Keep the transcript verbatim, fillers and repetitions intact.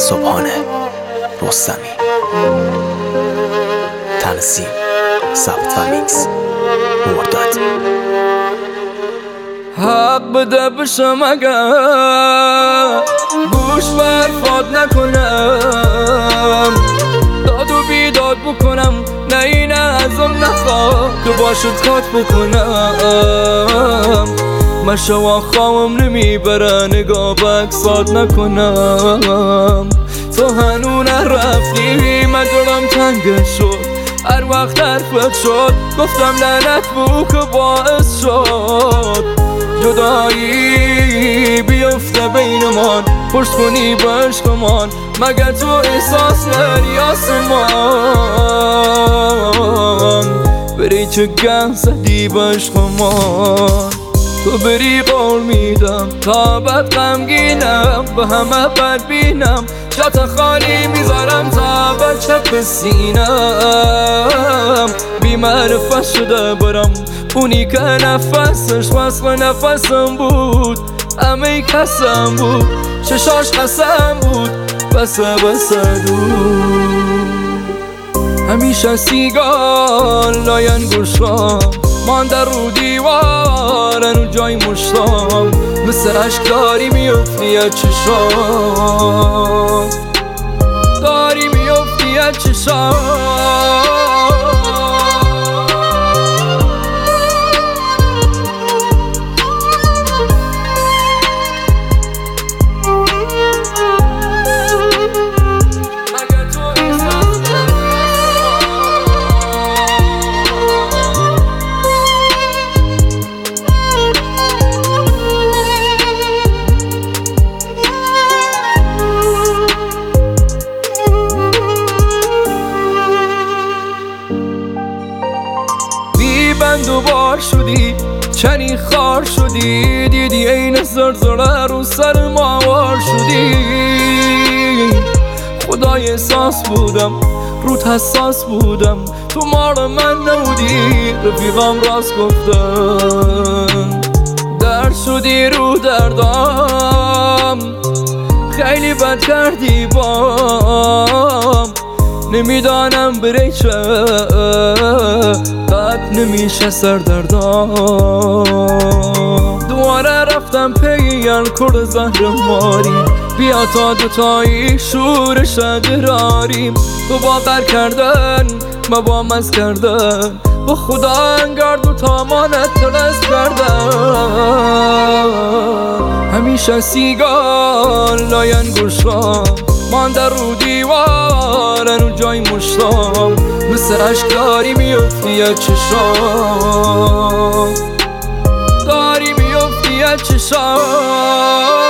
صبحانه رستمی. تنظیم ثبت و میکس مرداد. حق بده بشم اگر گوش برفاد نکنم، داد و بیداد بکنم، نه این ازم نخواه که باشد کات بکنم. مشوا خواهم نمیبره نگاه بکسات نکنم. تو هنو نرفتی من دلم تنگ شد، هر وقت حرفت شد گفتم لعنت بو که باعث شد جدایی بیفته بینمان. پرس کنی بشکمان مگه تو احساس نری آسمان، بری چه گه زدی بشکمان. تو بری قول میدم تا بد غمگینم، به همه بد بینم، جات خالی میذارم تا بچه بسینم. بی معرفت شده برم اونی که نفسش وصل نفسم بود، همه کسم بود، چشاش قسم بود، بسه بسه دود. همیشه سیگال لاین گوشام مانده رو دیوارن و جای مشتام، مثل عشق داری میفتی از چشام، داری میفتی از چشام. بند و بار شدی چنی خار شدی، دیدی این زرزره رو سر ماوار شدی. خدای احساس بودم روت حساس بودم، تو مار من نبودی رفیقم راست گفتم. درد شدی رو دردام خیلی بد کردی بام، نمیدانم بری چه قد نمیشه سردردام. دوباره رفتم پیگل کرد زهر ماری، بیا تا دوتایی شورش دراریم. تو باور کردن ما با مز کردن، با خدا انگار دوتا مانت تلز کردن. همیشه سیگال لاین گوشام مانده رو دیوارن و جای مشتام، مثل عشق داری میفتی از چشام، داری میفتی از چشام.